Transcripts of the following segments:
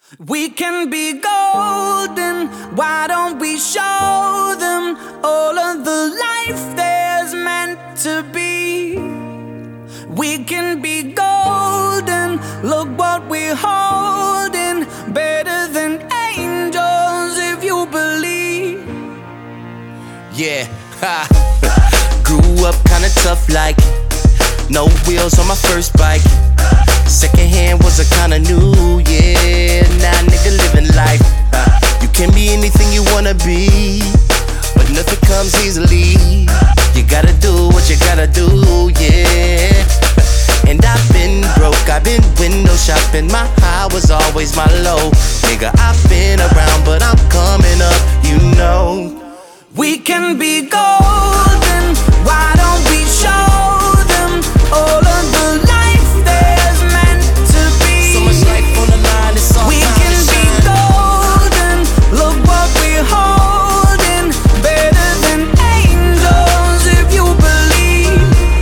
We can be golden, why don't we show them all of the life there's meant to be? We can be golden, look what we're holding, better than angels if you believe. Yeah, ha. Grew up kinda tough like no wheels on my first bike. Second hand was a kinda new, yeah. Now nigga living life. You can be anything you wanna be, but nothing comes easily. You gotta do what you gotta do, yeah. And I've been broke, I've been window shopping. My high was always my low. Nigga, I've been around, but I'm coming up, you know. We can be golden, why don't we show them all of the life there's meant to be? So much life on the line, it's all we can be golden, look what we're holding, better than angels if you believe.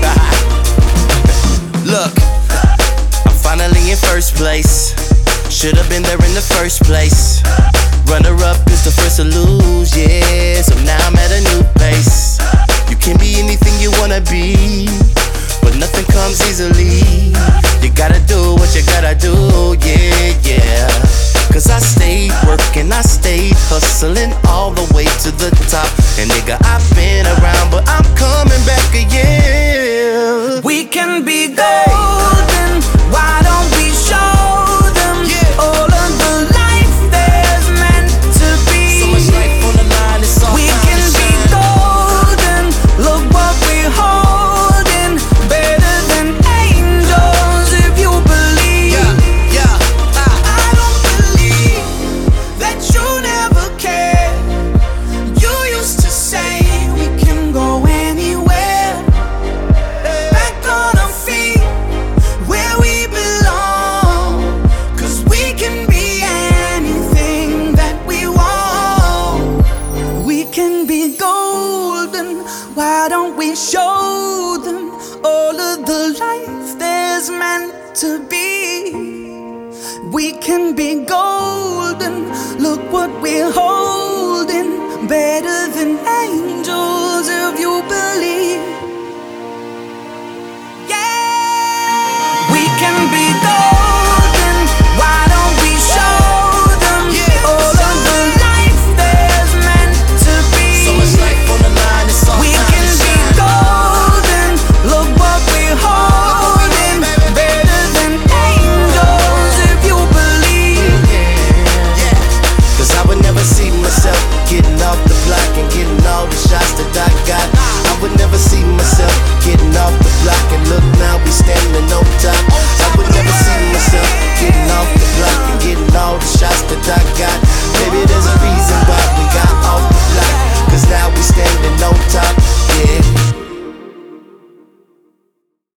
Look, I'm finally in first place. Should've been there in the first place. Runner-up is the first to lose, yeah. So now I'm at a new place. You can be anything you wanna be, but nothing comes easily. You gotta do what you gotta do, yeah, yeah. Cause I stayed working, I stayed hustling all the way to the top. And nigga, I've been around, but I'm coming back again. We can be golden, why don't we show them all of the life there's meant to be? So much life on the line, it's all we can be golden, look what we're holding, better than angels if you believe. I don't believe that you never cared. You used to say we can go anywhere, back on our feet where we belong. Cause we can be anything that we want. We can be golden, why don't we show them all of the life there's meant to be? We can be golden, look what we're holding, better